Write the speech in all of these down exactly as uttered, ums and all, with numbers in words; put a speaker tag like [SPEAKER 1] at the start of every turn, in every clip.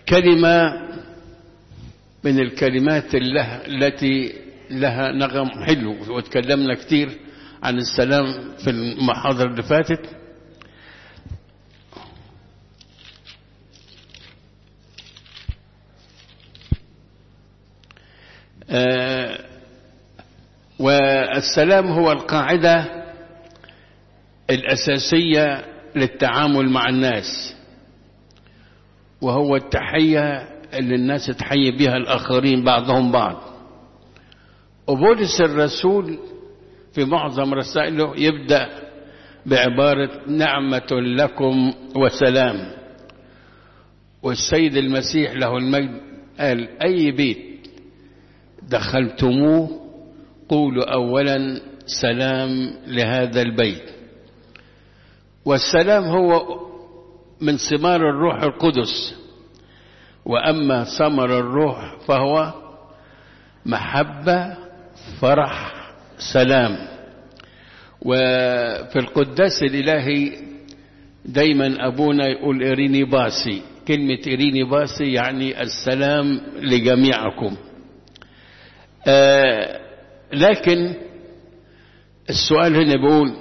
[SPEAKER 1] كلمة من الكلمات التي لها نغم حلو، وتكلمنا كتير عن السلام في المحاضرة اللي فاتت. آه والسلام هو القاعدة الأساسية للتعامل مع الناس، وهو التحية اللي الناس تحيي بها الآخرين بعضهم بعض. وبولس الرسول في معظم رسائله يبدأ بعبارة نعمة لكم وسلام. والسيد المسيح له المجد قال أي بيت دخلتموه قولوا أولا سلام لهذا البيت. والسلام هو من ثمار الروح القدس، وأما ثمر الروح فهو محبة فرح سلام. وفي القداس الإلهي دايما أبونا يقول إريني باسي. كلمة إريني باسي يعني السلام لجميعكم. آه لكن السؤال هنا بيقول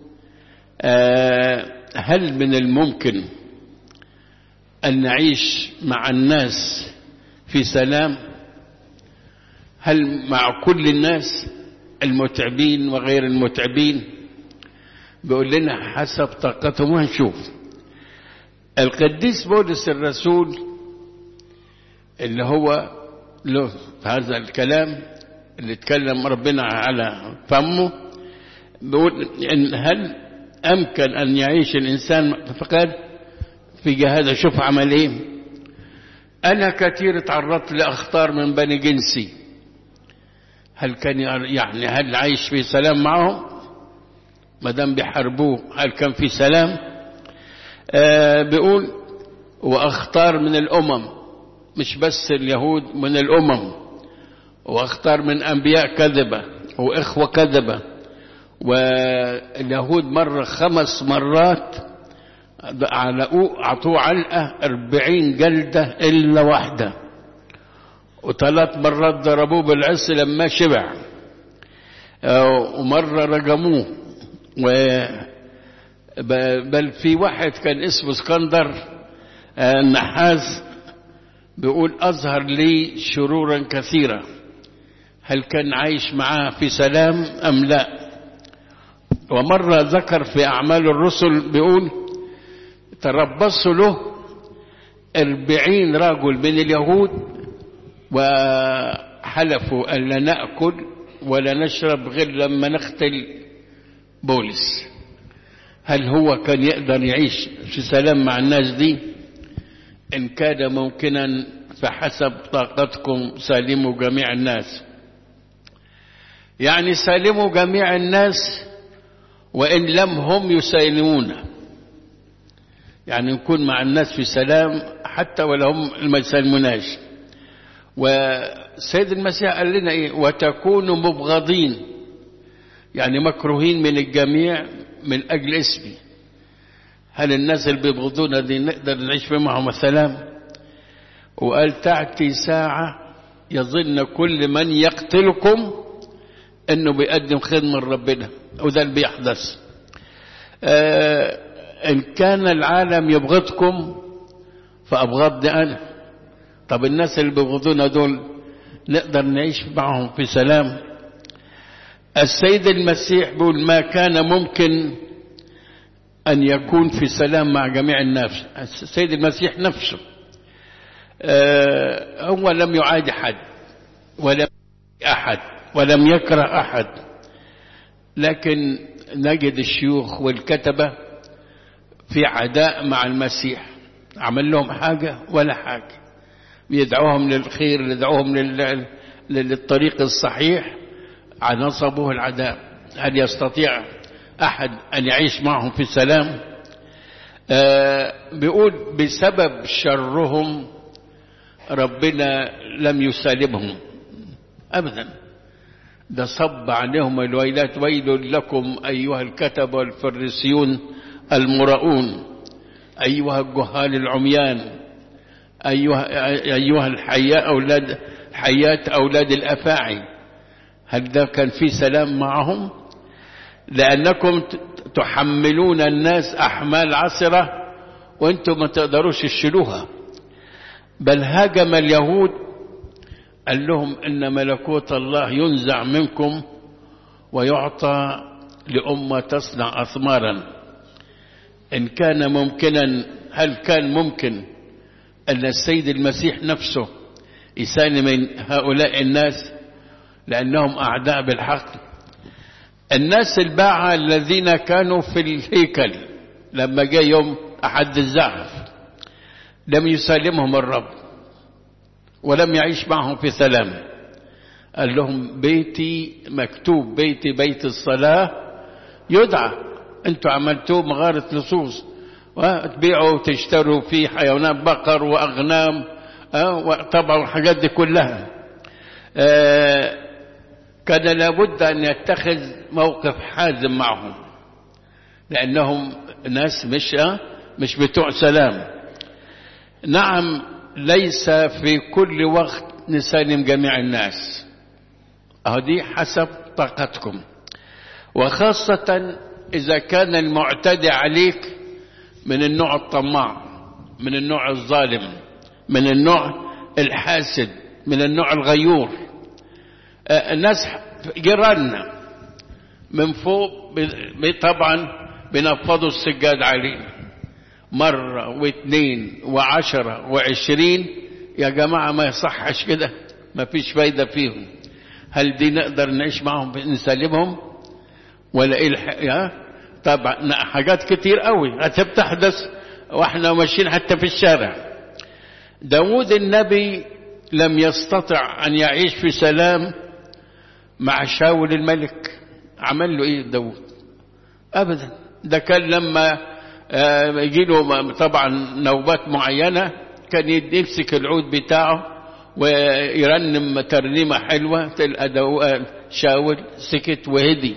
[SPEAKER 1] آه هل من الممكن أن نعيش مع الناس في سلام؟ هل مع كل الناس المتعبين وغير المتعبين؟ بيقول لنا حسب طاقتهم. وهنشوف القديس بولس الرسول اللي هو له في هذا الكلام اللي اتكلم ربنا على فمه، بيقول إن هل أمكن أن يعيش الإنسان فقال في جهاز. شوف عمل إيه. أنا كثير تعرضت لأخطار من بني جنسي، هل كان يعني هل عايش في سلام معهم؟ ما دام بيحاربوه هل كان في سلام؟ آه بيقول وأخطار من الأمم، مش بس اليهود، من الأمم، وأخطار من أنبياء كذبة وإخوة كذبة. واليهود مرة خمس مرات أعطوه علقة أربعين جلدة إلا واحدة، وثلاث مرات ضربوه بالعصي لما شبع، ومرة رجموه. بل في واحد كان اسمه اسكندر النحاس بيقول أظهر لي شرورا كثيرة. هل كان عايش معاه في سلام أم لا؟ ومرة ذكر في أعمال الرسل بيقول تربصوا له أربعين رجل من اليهود وحلفوا أن لا نأكل ولا نشرب غير لما نقتل بولس. هل هو كان يقدر يعيش في سلام مع الناس دي؟ إن كان ممكنا فحسب طاقتكم سالموا جميع الناس. يعني سالموا جميع الناس وإن لم هم يسالمونا، يعني نكون مع الناس في سلام حتى ولو هم ما يسالموناش. وسيد المسيح قال لنا إيه؟ وتكونوا مبغضين، يعني مكروهين من الجميع من أجل اسمي. هل الناس اللي بيبغضونا دي نقدر نعيش في معهم سلام؟ وقال تأتي ساعة يظن كل من يقتلكم انه بيقدم خدمة لربنا، وده اللي بيحدث. آه ان كان العالم يبغضكم فابغضني انا. طب الناس اللي بيبغضونا دول نقدر نعيش معهم في سلام؟ السيد المسيح بيقول ما كان ممكن أن يكون في سلام مع جميع الناس. السيد المسيح نفسه آه هو لم يعادي أحد ولم أحد ولم يكره أحد، لكن نجد الشيوخ والكتبة في عداء مع المسيح. عمل لهم حاجة ولا حاجة، يدعوهم للخير، يدعوهم لل... للطريق الصحيح، نصبوه العداء. هل يستطيع أحد أن يعيش معهم في سلام؟ آه بيقول بسبب شرهم ربنا لم يسالمهم أبدا، ده صب عليهم الويلات. ويل لكم أيها الكتبة والفريسيون المراؤون، أيها الجهال العميان، أيها, أيها الحياة أولاد حيات أولاد الأفاعي. هل ده كان في سلام معهم؟ لأنكم تحملون الناس أحمال عسرة وأنتم ما تقدروش تشيلوها. بل هاجم اليهود قال لهم إن ملكوت الله ينزع منكم ويعطى لأمة تصنع أثمارا. إن كان ممكنا، هل كان ممكن أن السيد المسيح نفسه يسالم من هؤلاء الناس لأنهم أعداء بالحق؟ الناس الباعة الذين كانوا في الهيكل لما جاء يوم أحد الزعف لم يسالمهم الرب ولم يعيش معهم في سلام. قال لهم بيتي مكتوب بيتي بيت الصلاة يدعى، انتوا عملتوه مغارة لصوص وتبيعوا وتشتروا فيه حيوانات بقر وأغنام وطبعا الحاجات دي كلها. آه كان لابد أن يتخذ موقف حازم معهم لأنهم ناس مش مش بتوع سلام. نعم ليس في كل وقت نسالم جميع الناس، هذه حسب طاقتكم، وخاصة إذا كان المعتدي عليك من النوع الطماع، من النوع الظالم، من النوع الحاسد، من النوع الغيور. الناس جيراننا من فوق طبعا بنفضوا السجاد علينا مرة واثنين وعشرة وعشرين. يا جماعة ما يصحش كده، ما فيش فايدة فيهم. هل دي نقدر نعيش معهم نسالمهم ولا ايه الحقيقة؟ طبعا حاجات كتير قوي هتحدث واحنا ماشيين حتى في الشارع. داود النبي لم يستطع أن يعيش في سلام مع شاول الملك. عمل له ايه داود؟ ابدا. ده كان لما يجي له طبعا نوبات معينة كان يمسك العود بتاعه ويرنم ترنيمة حلوة، تلقى شاول سكت وهدي.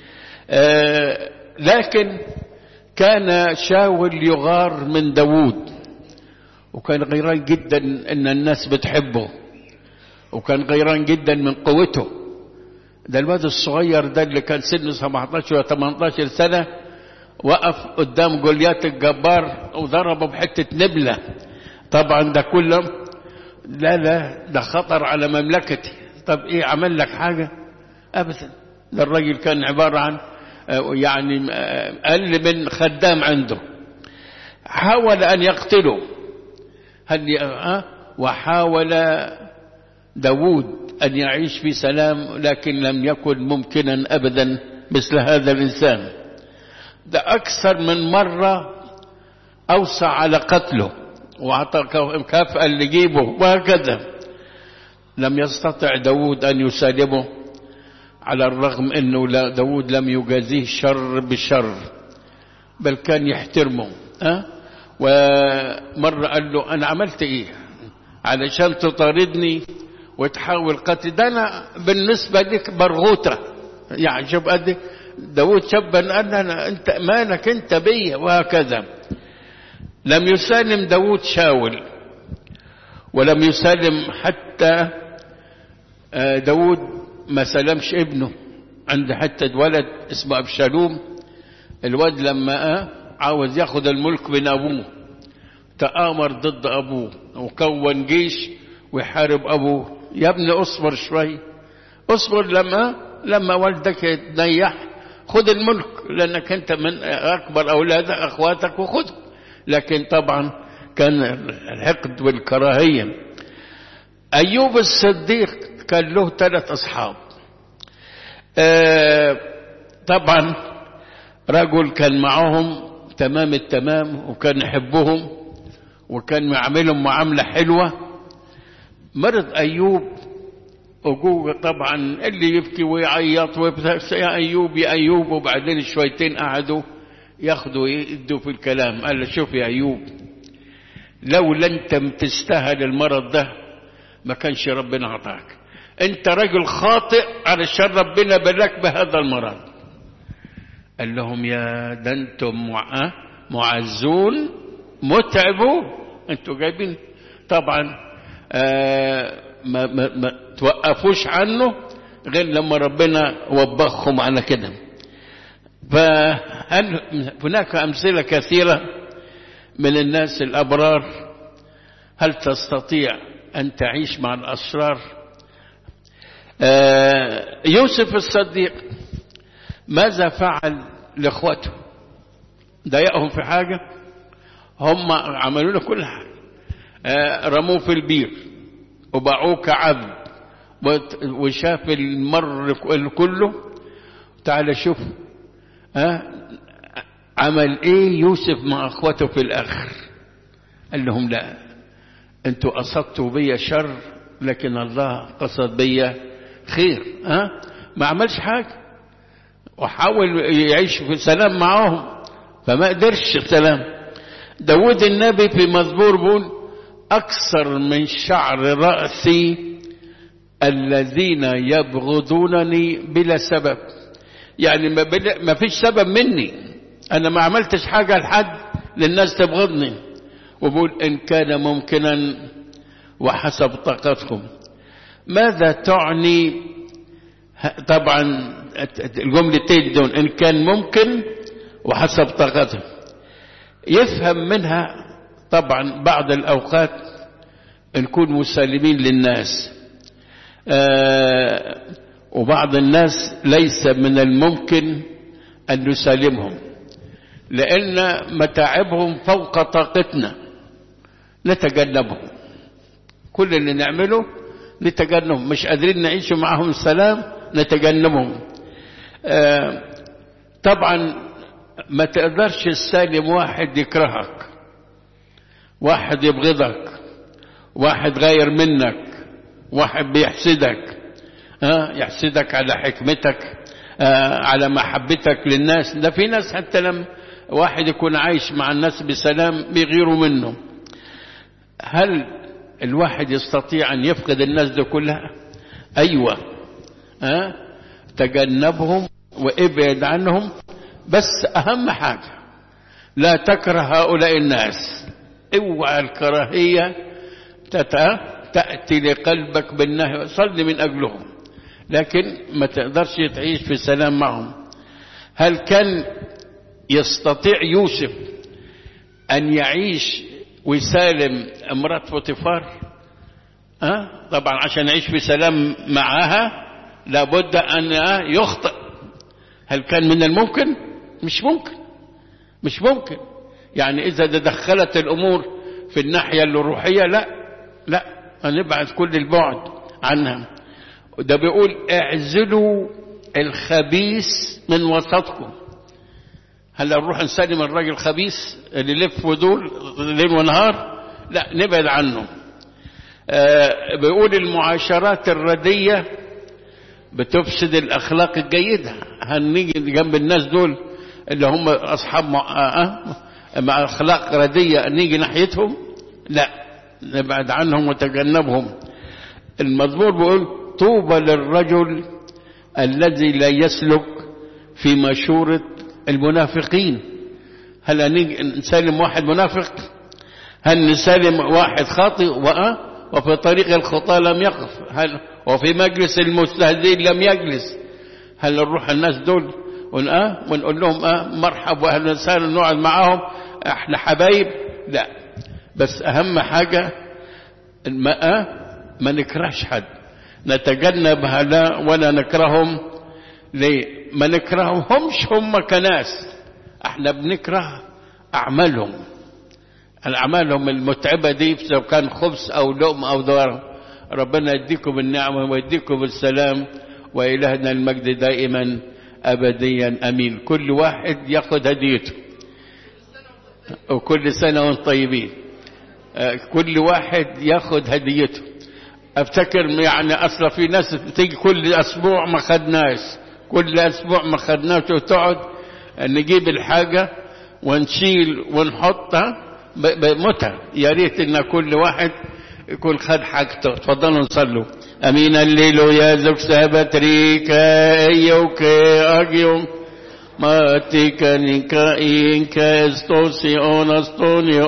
[SPEAKER 1] لكن كان شاول يغار من داود وكان غيران جدا ان الناس بتحبه، وكان غيران جدا من قوته. ده الواد الصغير ده اللي كان سنه سبعتاشر و ثمانية عشر سنة وقف قدام جوليات الجبار وضربه بحتة نبلة. طبعا ده كله لا لا ده خطر على مملكتي. طب ايه عمل لك حاجة؟ ابدا. ده الراجل كان عبارة عن يعني أقل من خدام عنده. حاول أن يقتله. هل وحاول داود أن يعيش في سلام لكن لم يكن ممكنا أبدا مثل هذا الإنسان. ده أكثر من مرة أوسع على قتله وأعطى مكافأة اللي يجيبه وهكذا. لم يستطع داود أن يسالمه على الرغم أنه داود لم يجازيه شر بالشر بل كان يحترمه. أه؟ ومرة قال له أنا عملت إيه علشان تطاردني وتحاول قتل؟ ده أنا بالنسبة لك برغوتة. يعني شوف قد داود شبا أننا أنت مالك أنت بي وهكذا. لم يسالم داود شاول ولم يسالم حتى داود ما سلمش ابنه. عنده حتى ولد اسمه أبشالوم. الولد لما عاوز ياخد الملك من أبوه تآمر ضد أبوه وكون جيش ويحارب أبوه. يا ابني اصبر شوي، اصبر لما لما والدك يتنيح خد الملك لأنك أنت من أكبر أولادك أخواتك وخده. لكن طبعا كان الحقد والكراهية. أيوب الصديق كان له ثلاث أصحاب. آه طبعا رجل كان معهم تمام التمام وكان يحبهم وكان يعملهم معاملة حلوة. مرض أيوب وجوه طبعا اللي يبكي ويعيط يا أيوب يا أيوب. وبعدين شويتين قعدوا ياخدوا يدوا في الكلام. قال له شوف يا أيوب، لو انت تستاهل المرض ده ما كانش ربنا عطاك. انت رجل خاطئ علشان ربنا بلاك بهذا المرض. قال لهم يا ده انتم معزون متعبوا، انتوا جايبين طبعا آه ما, ما, ما توقفوش عنه غير لما ربنا وبخهم على كده. فهل هناك أمثلة كثيرة من الناس الأبرار. هل تستطيع أن تعيش مع الأشرار؟ آه يوسف الصديق ماذا فعل لإخوته؟ ضايقهم في حاجة؟ هم عملوا له كل حاجة. آه رموه في البير وباعوه كعبد وشاف المر كله. تعال شوف آه عمل ايه يوسف مع اخوته في الاخر. قال لهم لا، انتوا قصدتوا بيا شر لكن الله قصد بيا خير. آه ما عملش حاجة وحاول يعيش في سلام معهم فما قدرش سلام. داود النبي في مزمور بيقول أكثر من شعر رأسي الذين يبغضونني بلا سبب. يعني ما فيش سبب مني، أنا ما عملتش حاجة لحد للناس تبغضني. وبقول إن كان ممكنا وحسب طاقتكم. ماذا تعني طبعا الجملتين دول؟ إن كان ممكن وحسب طاقتهم. يفهم منها طبعا بعض الأوقات نكون مسالمين للناس، آه وبعض الناس ليس من الممكن أن نسالمهم لأن متاعبهم فوق طاقتنا، نتجنبهم. كل اللي نعمله نتجنبهم. مش قادرين نعيش معهم السلام نتجنبهم. آه طبعا ما تقدرش تسالم واحد يكرهك، واحد يبغضك، واحد غير منك، واحد بيحسدك. آه يحسدك على حكمتك، آه على محبتك للناس. ده في ناس حتى لما واحد يكون عايش مع الناس بسلام بيغيروا منه. هل الواحد يستطيع أن يفقد الناس دي كلها؟ أيوة. آه تجنبهم وابعد عنهم، بس أهم حاجة لا تكره هؤلاء الناس. اوعى الكراهية تأتي لقلبك بالنهي. صلي من أجلهم لكن ما تقدرش تعيش في سلام معهم. هل كان يستطيع يوسف أن يعيش ويسالم امرأة فوطيفار؟ أه؟ طبعا عشان يعيش في سلام معها لابد أن يخطئ. هل كان من الممكن؟ مش ممكن، مش ممكن. يعني إذا تدخلت الأمور في الناحية الروحية لا لا هنبعد كل البعد عنها. ده بيقول اعزلوا الخبيث من وسطكم. هل نروح نسلم الراجل الخبيث اللي يلف ودول ليل ونهار؟ لا، نبعد عنه. آه بيقول المعاشرات الردية بتفسد الأخلاق الجيدة. هنيجي جنب الناس دول اللي هم أصحاب مع, مع أخلاق ردية نيجي ناحيتهم؟ لا، نبعد عنهم وتجنبهم. المزمور بيقول طوبى للرجل الذي لا يسلك في مشورة المنافقين. هل هنيجي نسالم واحد منافق؟ هل نسالم واحد خاطئ وفي طريق الخطى لم يقف؟ هل وفي مجلس المستهزئين لم يجلس؟ هل نروح الناس دول ونقول لهم اه مرحب واهلا وسهلا نقعد معاهم احنا حبايب؟ لا، بس اهم حاجة ما, ما نكرهش حد، نتجنب هؤلاء ولا نكرههم. ليه ما نكرههمش؟ هم كناس، احنا بنكره اعمالهم، الاعمالهم المتعبة دي سواء كان خبز او لقم او دوار. ربنا يديكم النعمة ويديكم السلام، وإلهنا المجد دائما أبديا أمين. كل واحد يأخذ هديته، وكل سنة وانتم طيبين. كل واحد يأخذ هديته. افتكر يعني اصلا في ناس تيجي كل اسبوع ما خدناش، كل اسبوع ما خدناش، وتقعد نجيب الحاجة ونشيل ونحطها بمتعة. يا ريت ان كل واحد يكون خد حاجته. تفضلوا نصلوا. امين الليل يا زوج سابتريكا ايوك اجيوم ما تيكا نيكا إنكا استوسي أونستوني